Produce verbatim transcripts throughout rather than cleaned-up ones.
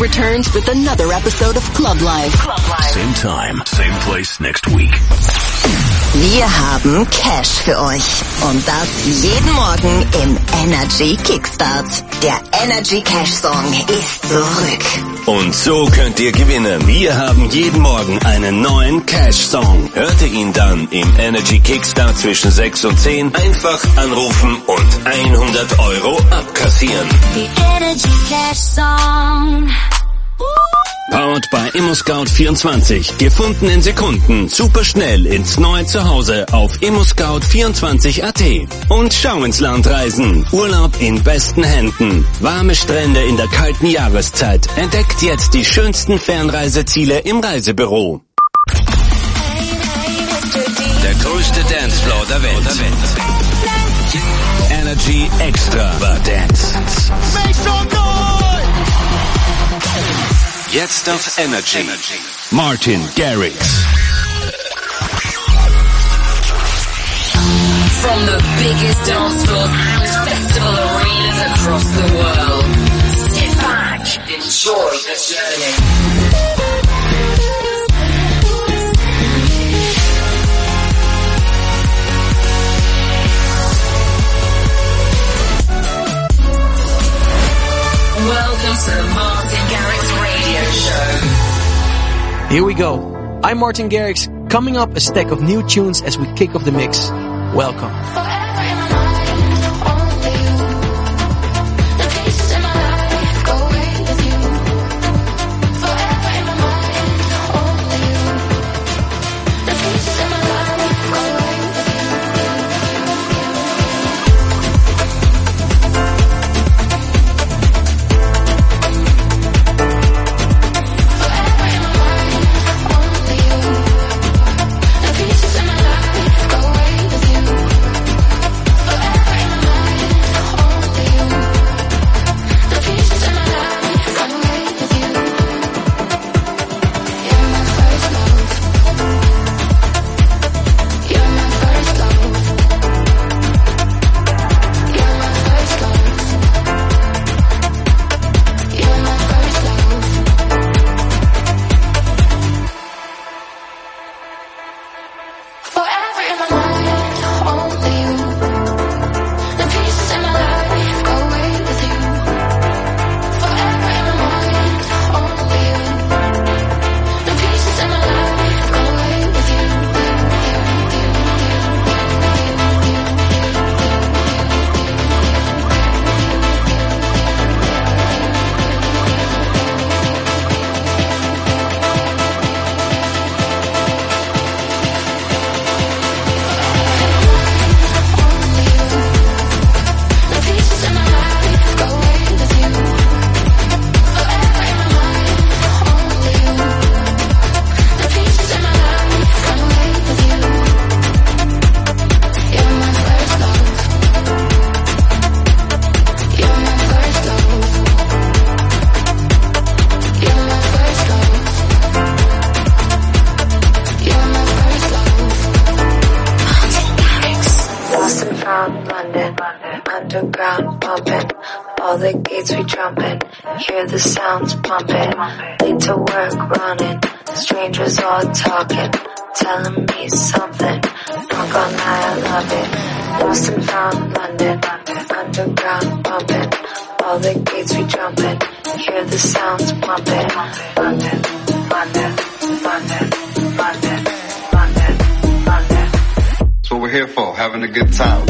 returns with another episode of Club Life. Club Life. Same time, same place next week. Wir haben Cash für euch. Und das jeden Morgen im Energy Kickstart. Der Energy Cash Song ist zurück. Und so könnt ihr gewinnen. Wir haben jeden Morgen einen neuen Cash-Song. Hört ihr ihn dann im Energy Kickstart zwischen sechs und zehn, einfach anrufen und hundert Euro abkassieren. The Energy Cash Song. Powered by ImmoScout vierundzwanzig. Gefunden in Sekunden. Super schnell ins neue Zuhause auf immoscout vierundzwanzig Punkt at. Und schau ins Land reisen. Urlaub in besten Händen. Warme Strände in der kalten Jahreszeit. Entdeckt jetzt die schönsten Fernreiseziele im Reisebüro. Der größte Dancefloor der Welt. Energy Extra war Dance. Jetzt auf Energy. Martin Garrix. From the biggest dance floors and festival arenas across the world. Sit back, enjoy the journey. Welcome to the Martin Garrix Radio Show. Here we go. I'm Martin Garrix. Coming up, a stack of new tunes as we kick off the mix. Welcome. Hear the sounds pumping, late to work running, strangers all talking, telling me something, not gonna lie, I love it, lost and found London, underground bumping, all the gates we jumping, hear the sounds pumping, London, London, London, London, London, London. That's what we're here for, having a good time.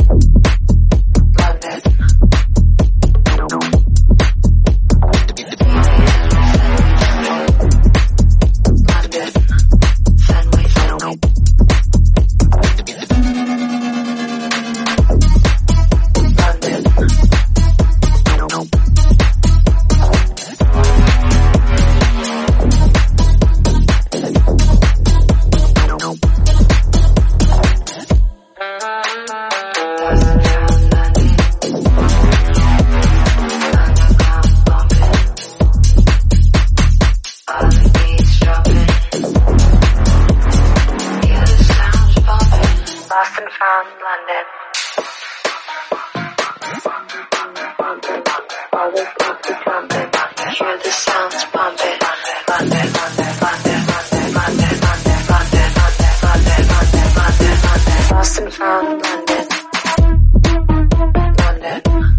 Hear the sounds pumping. London, London, London, London, London, London, London, London, London, London, London. Lost and found London. London.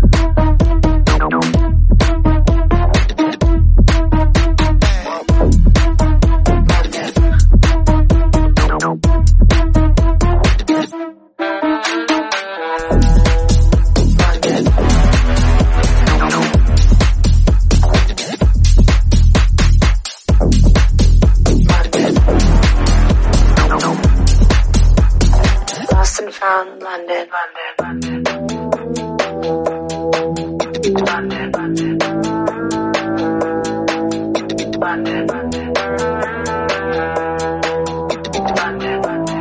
Found London, London, London, London, London, London, London, London, London,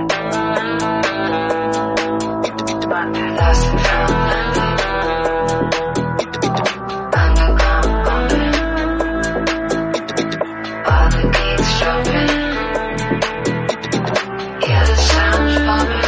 London, lost and found London, underground bumping, all the beats jumping, hear the sounds bumping.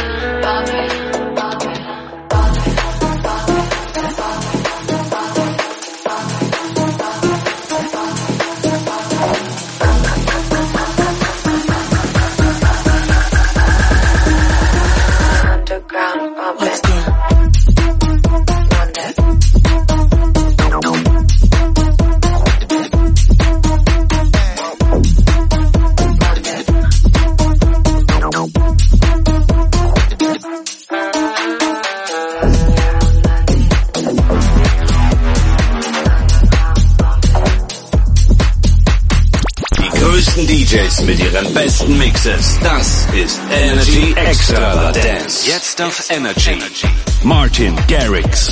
D Js mit ihren besten Mixes. Das ist Energy Extravaganza. Jetzt auf Energy. Martin Garrix.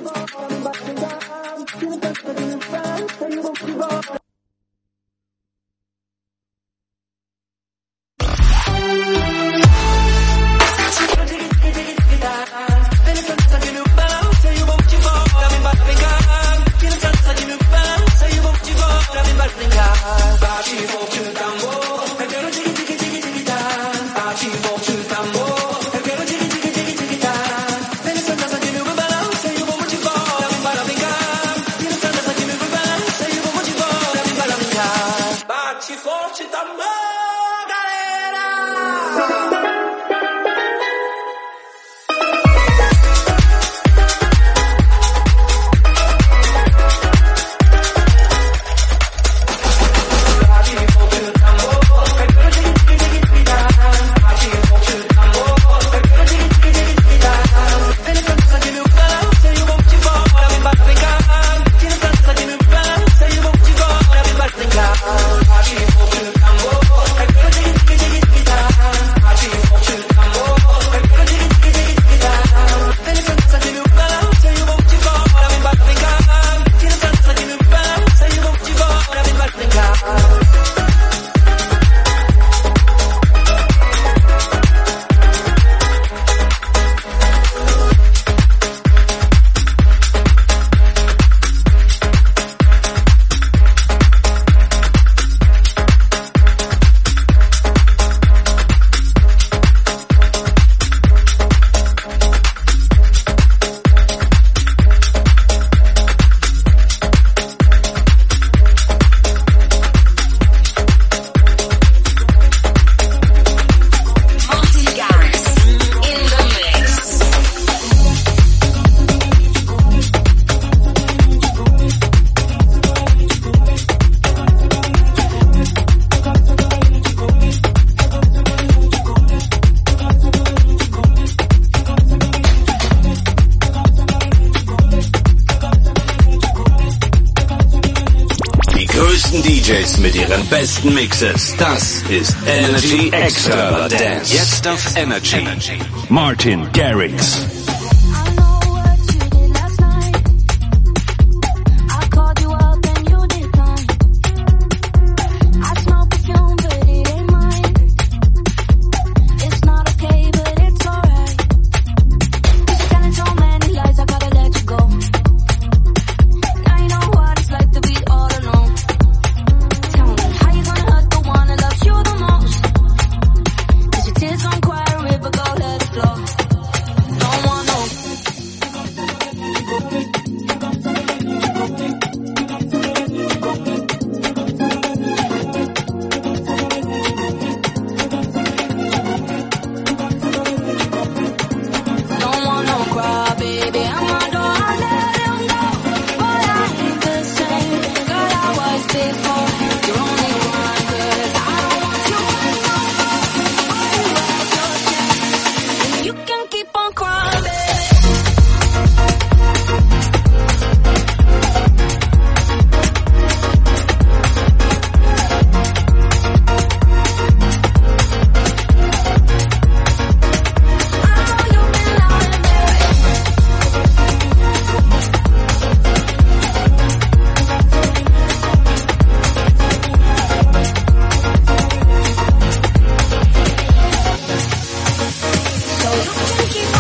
D Js mit ihren besten Mixes. Das ist Energy Extra Dance. Jetzt auf Energy. Martin Garrix. Keep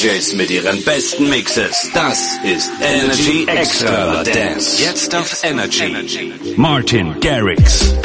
Js mit ihren besten Mixes. Das ist Energy Extravaganza. Jetzt auf Energy. Martin Garrix.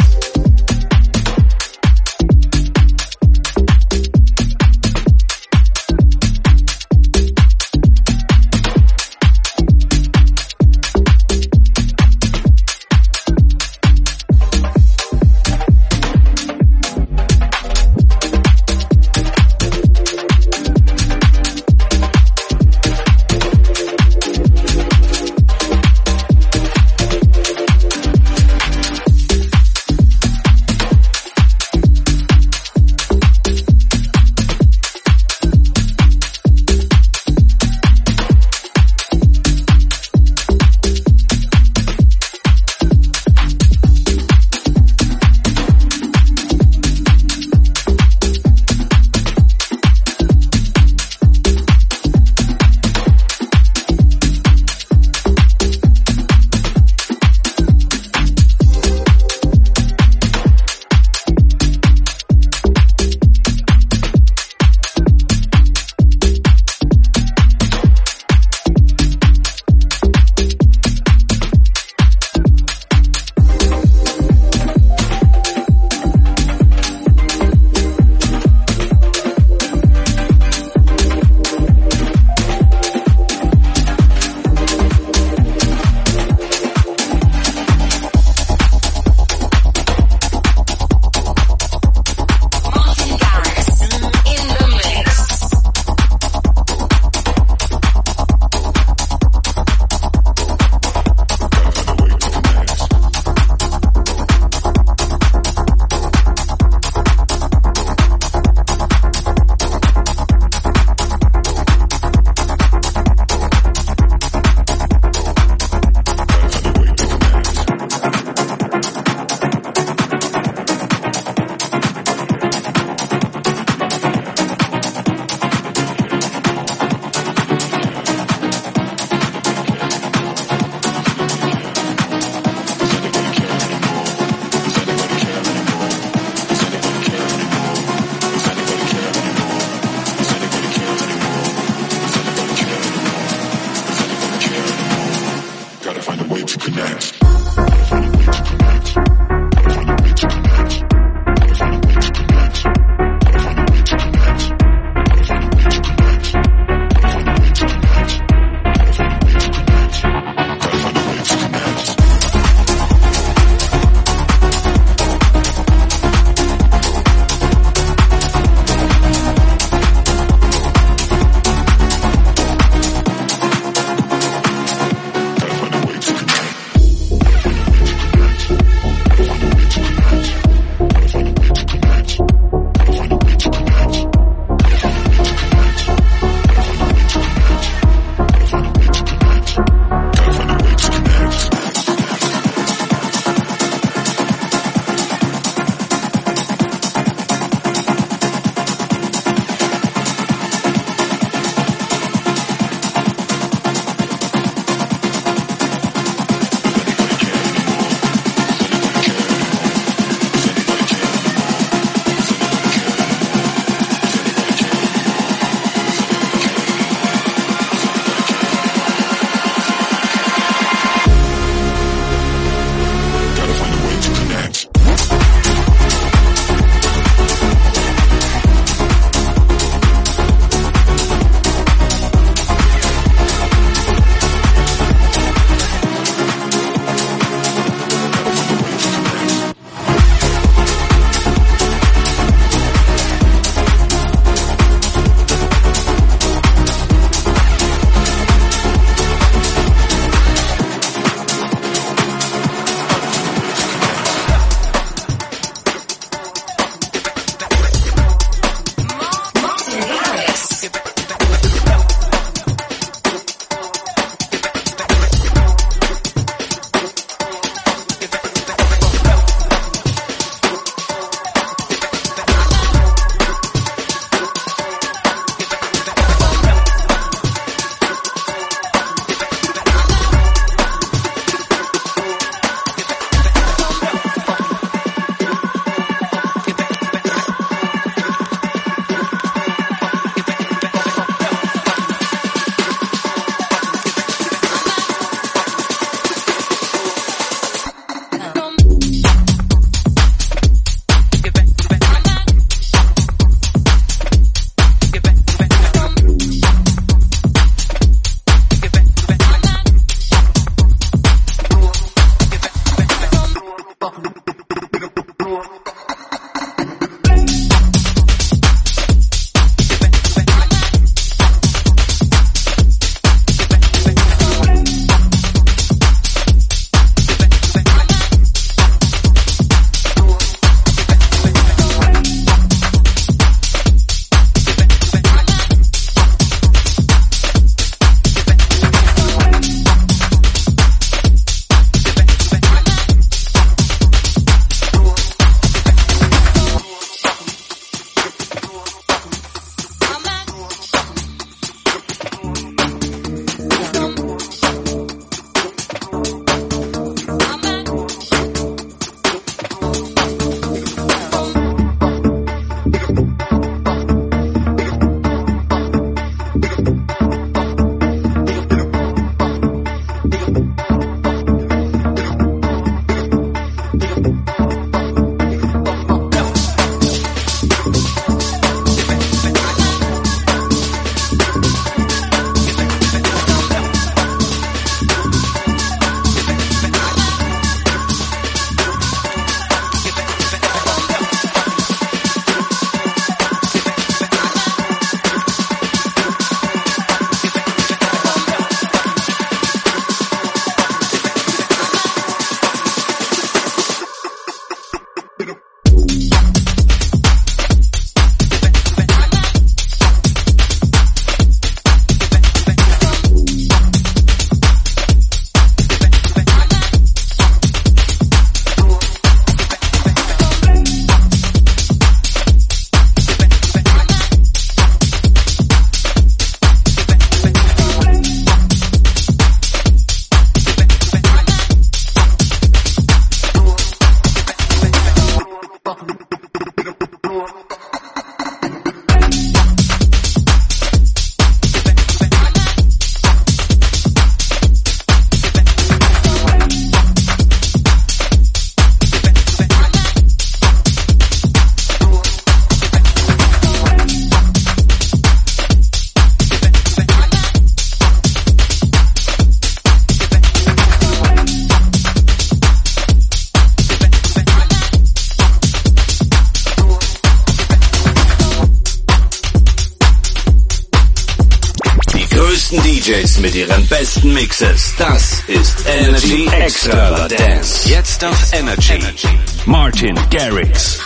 Js mit ihren besten Mixes. Das ist Energy Extravaganza. Jetzt auf Energy. Martin Garrix.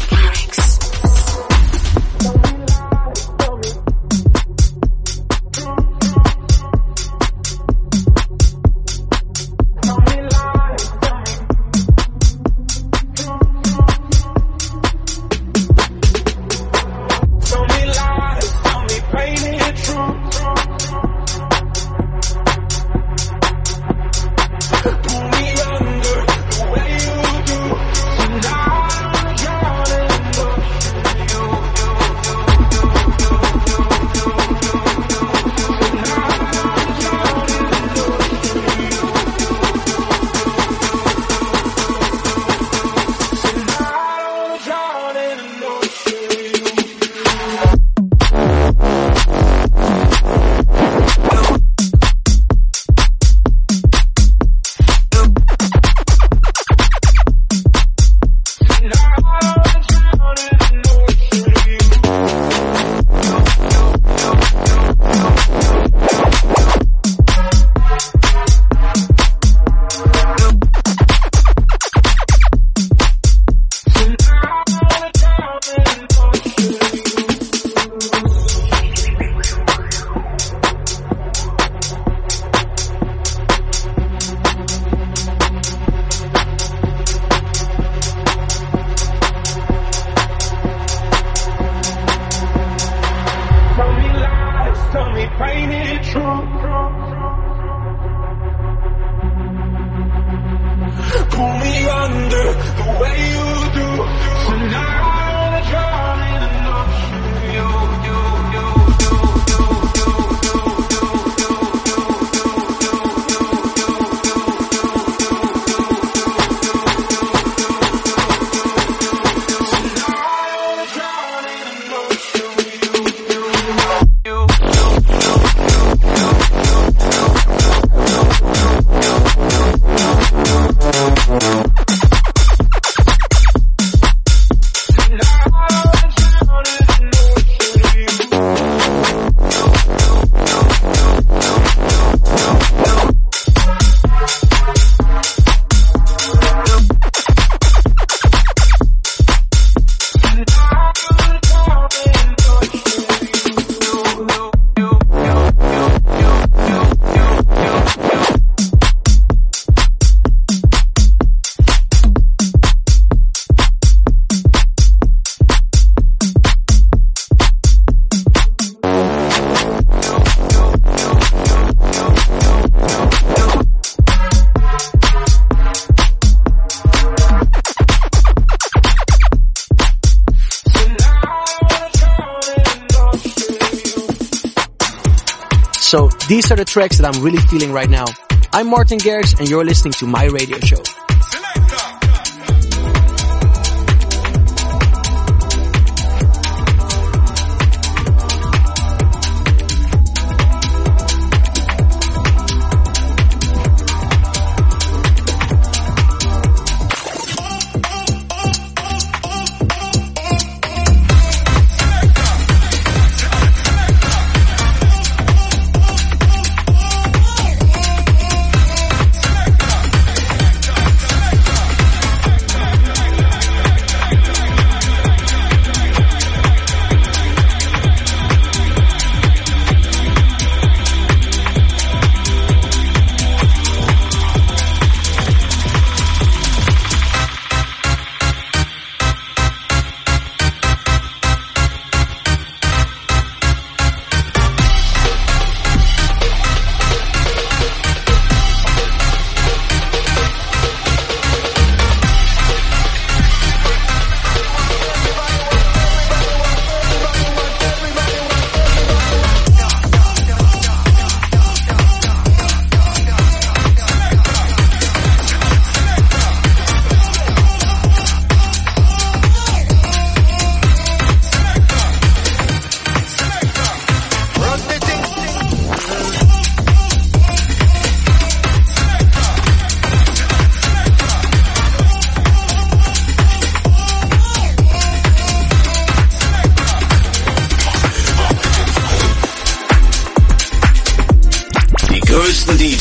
So these are the tracks that I'm really feeling right now. I'm Martin Garrix and you're listening to my radio show.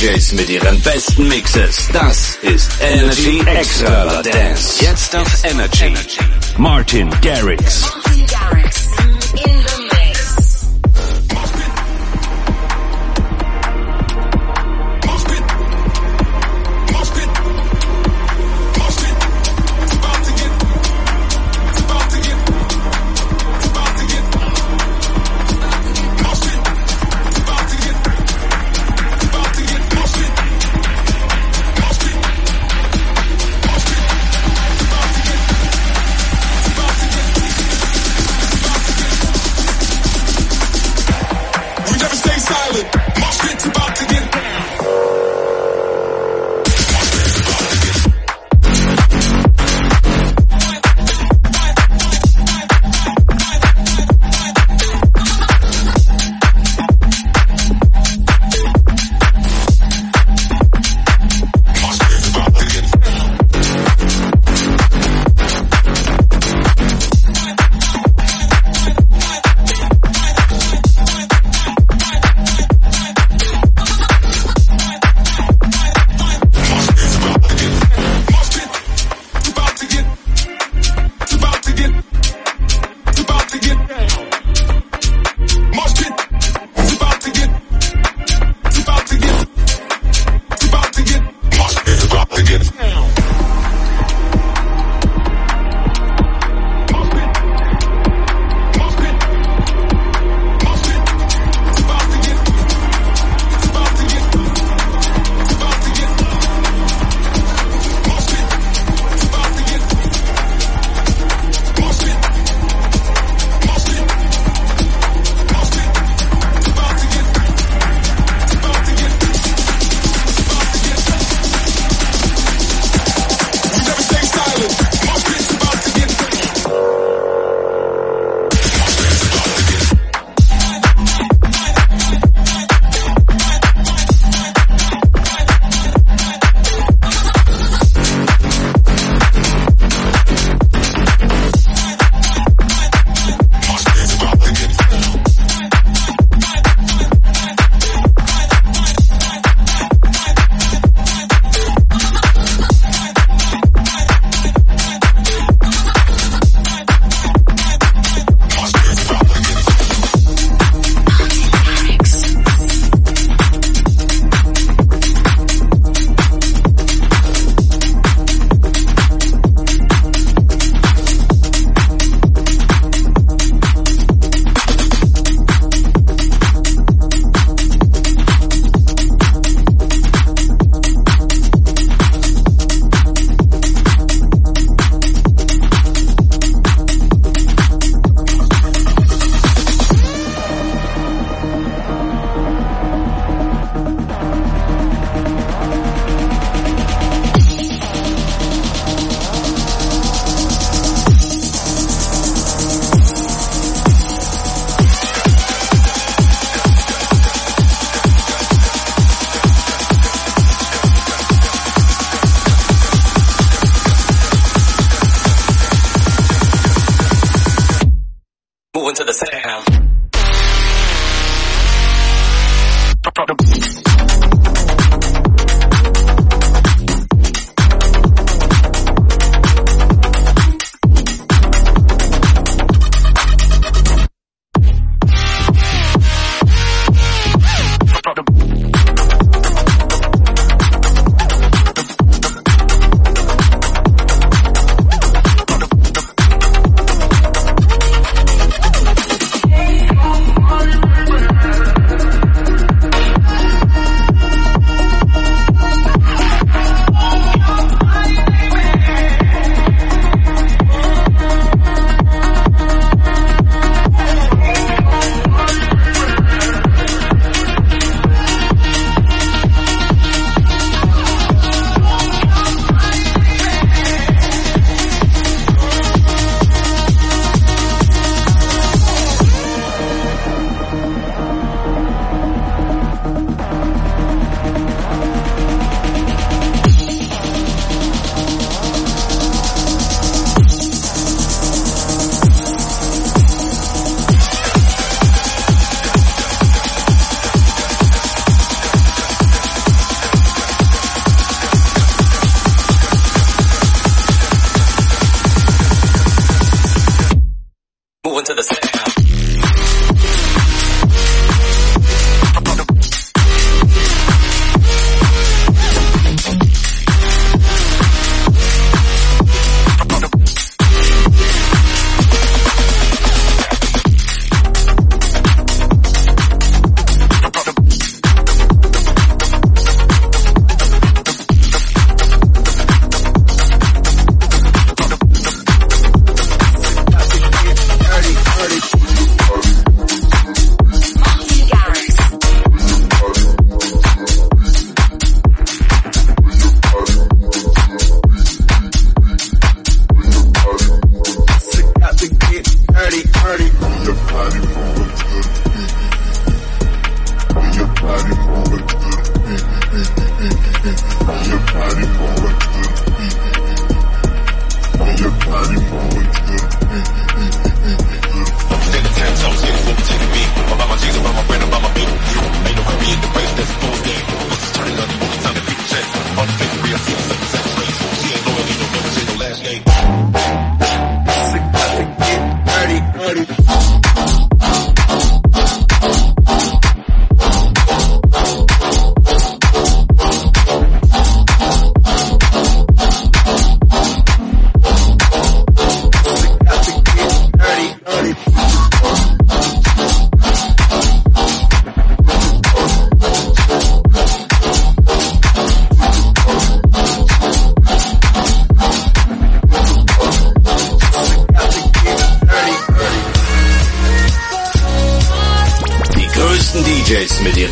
Js mit ihren besten Mixes. Das ist Energy Extra Dance. Jetzt auf Energy. Martin Garrix. Martin Garrix in the mix. About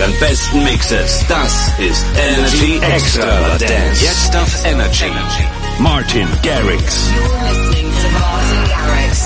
ihren besten Mixes. Das ist Energy Extravaganza. Jetzt auf Energy. Martin Garrix. You're listening to Martin Garrix.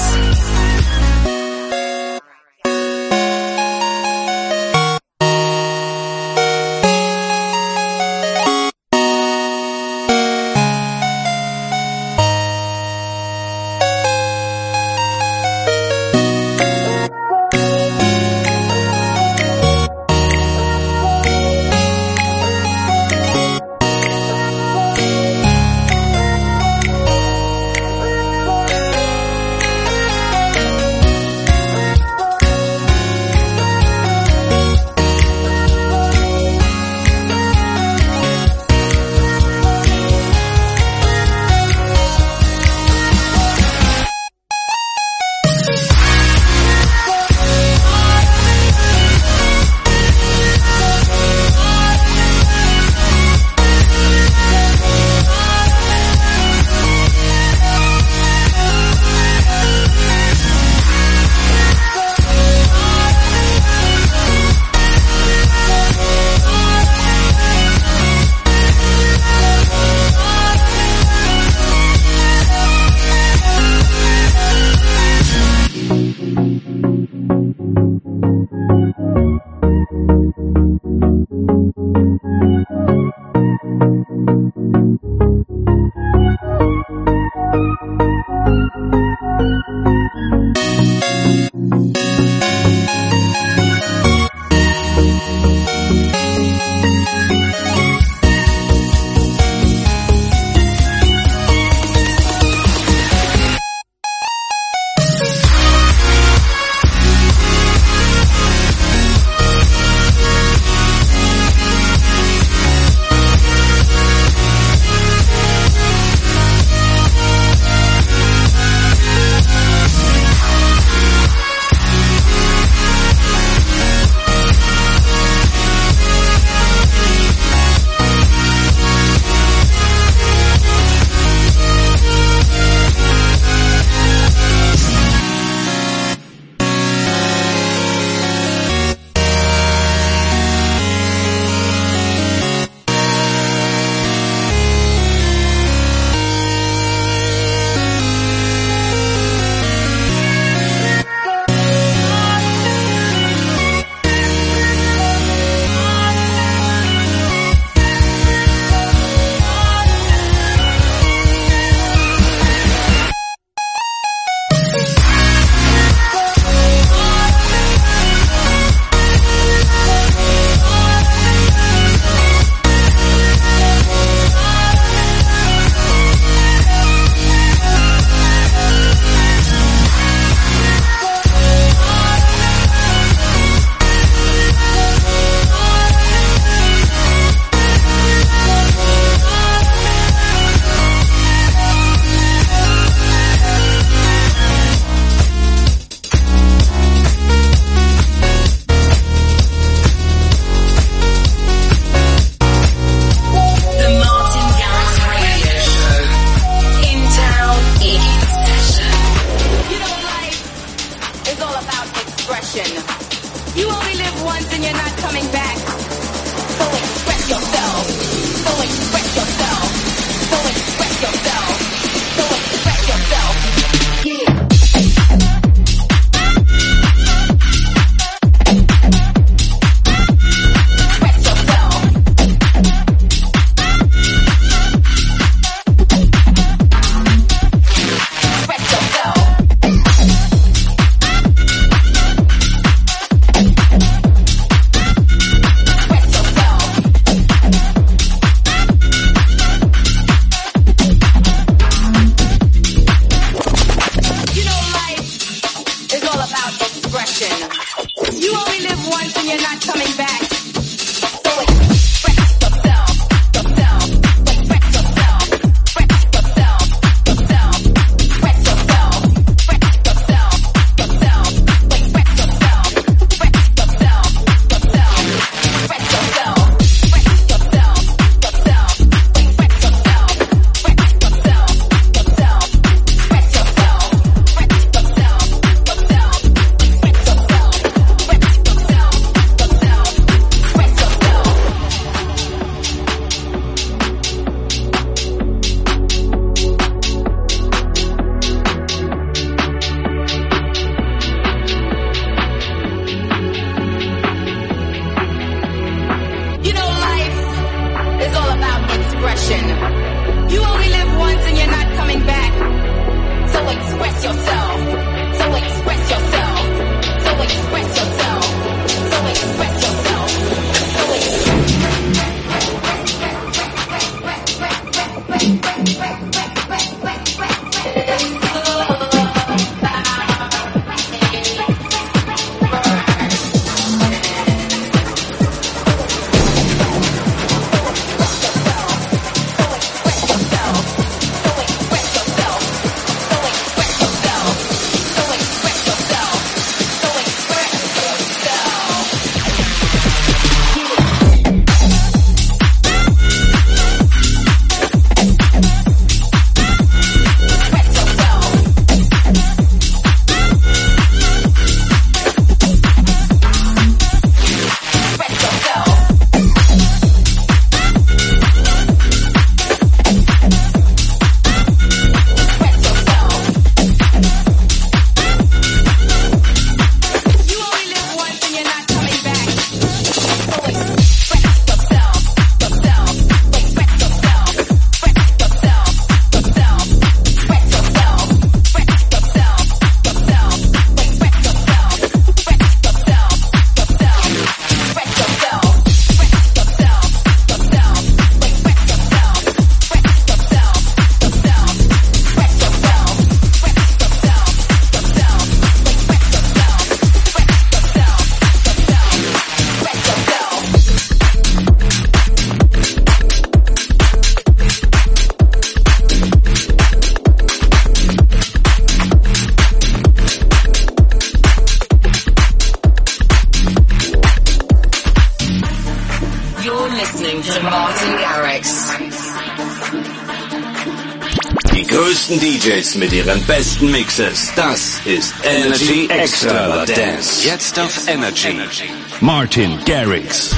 größten D Js mit ihren besten Mixes. Das ist Energy Extravaganza. Jetzt auf Energy. Martin Garrix.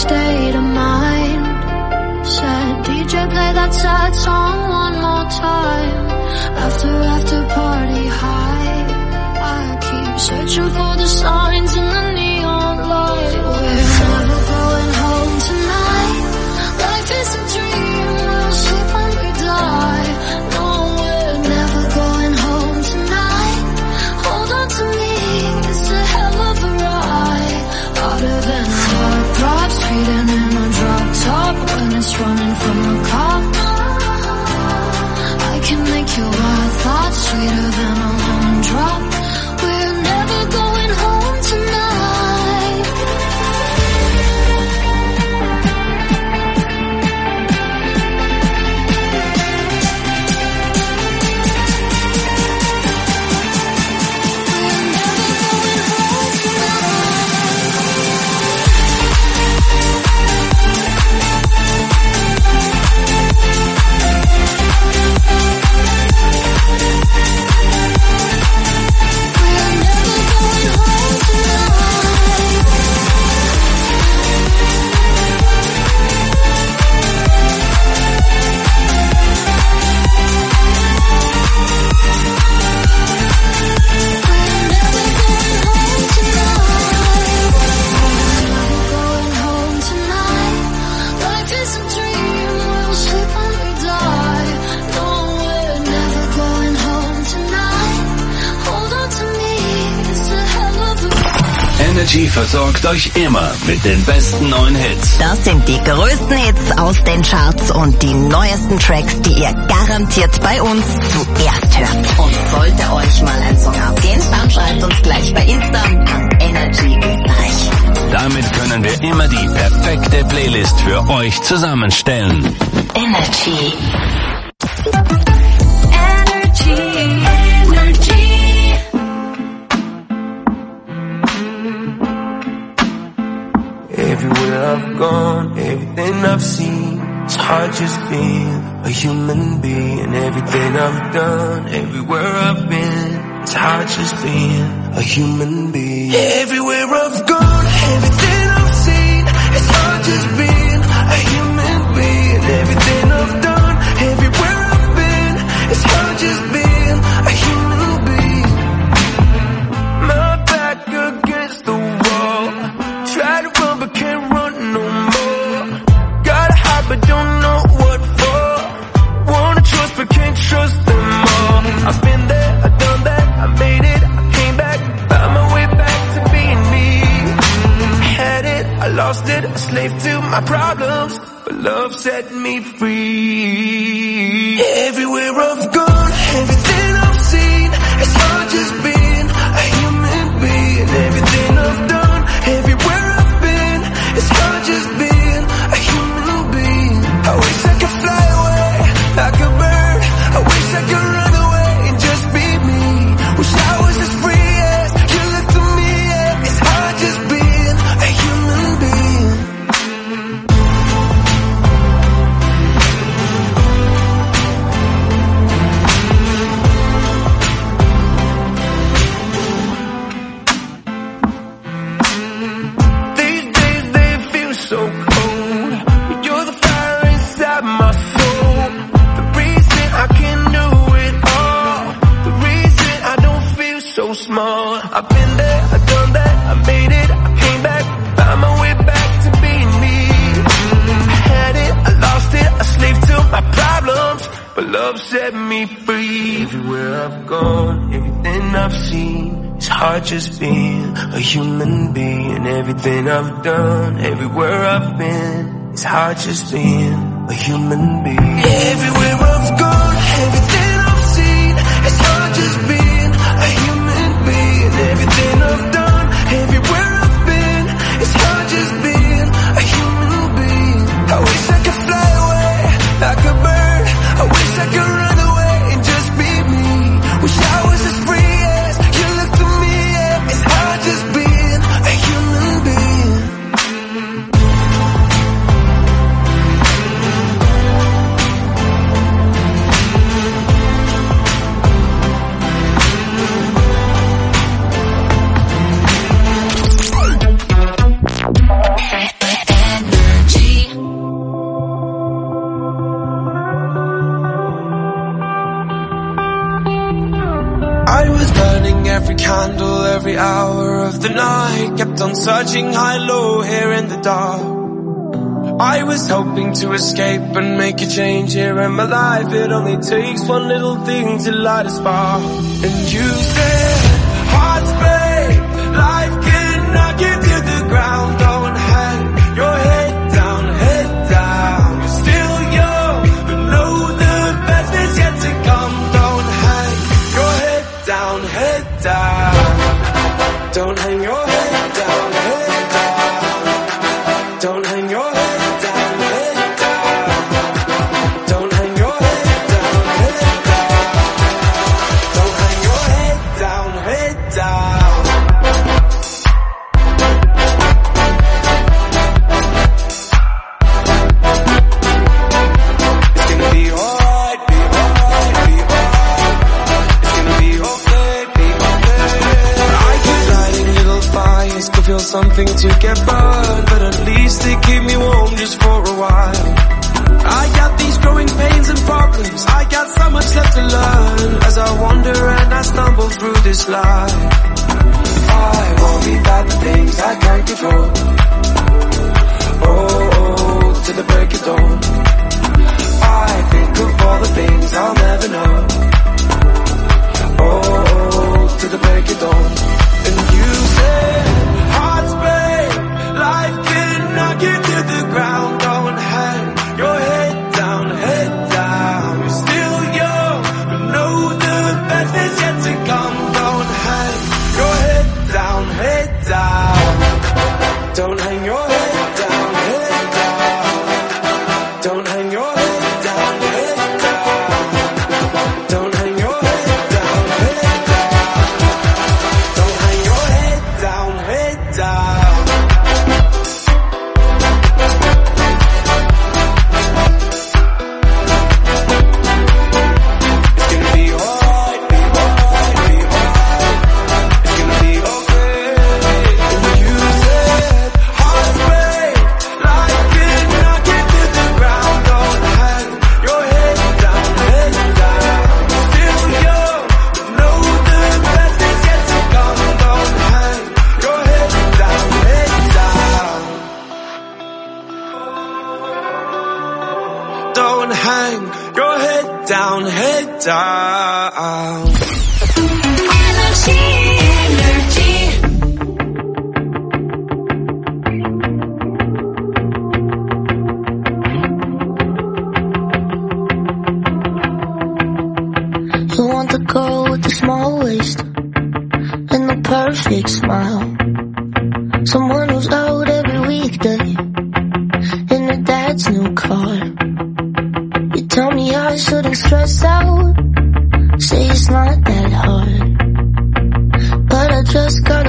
state of mind. Said D J play that sad song one more time. After after party high, I keep searching for the signs in the neon light. We're never going home tonight. Life is a dream, we'll sleep when we die. No, we're never going home tonight. Hold on to me, it's a hell of a ride. Harder than a hard drop, speeding in a drop top when it's running from a cop. I can make your wild thoughts sweeter than a lemon drop. We're never going home tonight. Energy versorgt euch immer mit den besten neuen Hits. Das sind die größten Hits aus den Charts und die neuesten Tracks, die ihr garantiert bei uns zuerst hört. Und sollte euch mal ein Song abgehen, dann schreibt uns gleich bei Insta an Energy Österreich. Damit können wir immer die perfekte Playlist für euch zusammenstellen. Energy. Energy, energy. Everywhere I've gone, everything I've seen, it's hard just being a human being. Everything I've done, everywhere I've been, it's hard just being a human being. Everywhere I've gone, everything I've seen, it's hard just being a human being. Everything I've done, everywhere I've been, it's hard just being a human being. My back against the wall, try to run but can't run no more. Gotta hide but don't know what for. Wanna trust but can't trust them all. I've been there, I've done that, I made it, I came back, found my way back to being me. I had it, I lost it, a slave to my problems, but love set me free. Everywhere I've gone, everything I've seen, it's hard just being a human being. Everything I've done, everywhere I've been, it's hard just being a human being. I wish I could fly away like a bird. I wish I could run away and just be me. Wish I was as free as you look to me. Yeah. It's hard just being a human being. These days they feel so cold. You're the fire inside my soul. The reason I can do it all. The reason I don't feel so small. I've been there, I've done that, I made it, I came back, found my way back to being me. I had it, I lost it, a slave to my problems, but love set me free. Everywhere I've gone, everything I've seen, it's hard just being a human being. Everything I've done, everywhere I've been, it's hard just being a human being. Everywhere I've gone, everything I've seen, it's hard just being a human being. Everything I've done, everywhere I've been, it's hard just being a human being. I wish I could fly away like a bird. I wish I could run away and just be me. Wish I was as free as you look to me. Yeah. It's hard just being a human being. till every hour of the night. Kept on searching high-low here in the dark. I was hoping to escape and make a change here in my life. It only takes one little thing to light a spark. And you said, hearts break, life can knock you to the ground. Don't hang your head down, head down. You're still young, but know the best is yet to come. Don't hang your head down, head down. Don't hang your head down, head down. Don't hang your head. Something to get burned, but at least they keep me warm just for a while. I got these growing pains and problems, I got so much left to learn. As I wander and I stumble through this life, I worry about the things I can't control. Oh, oh, to the break of dawn. I think of all the things I'll never know. Oh, oh, to the break of dawn. And you said, hearts break, life can knock you to the ground. Don't hang your head down, head down. You're still young, but know the best is yet to come. Don't hang your head down, head down. Don't hang your head down, head down. Don't hang your head down, head down. Don't hang your head down, head down. Don't hang your head down, head down. Don't hang your head down, head down. Energy, energy. You want the girl with the small waist and the perfect smile. Someone who's out every weekday in her dad's new car. You tell me I shouldn't stress out, say it's not that hard, but I just got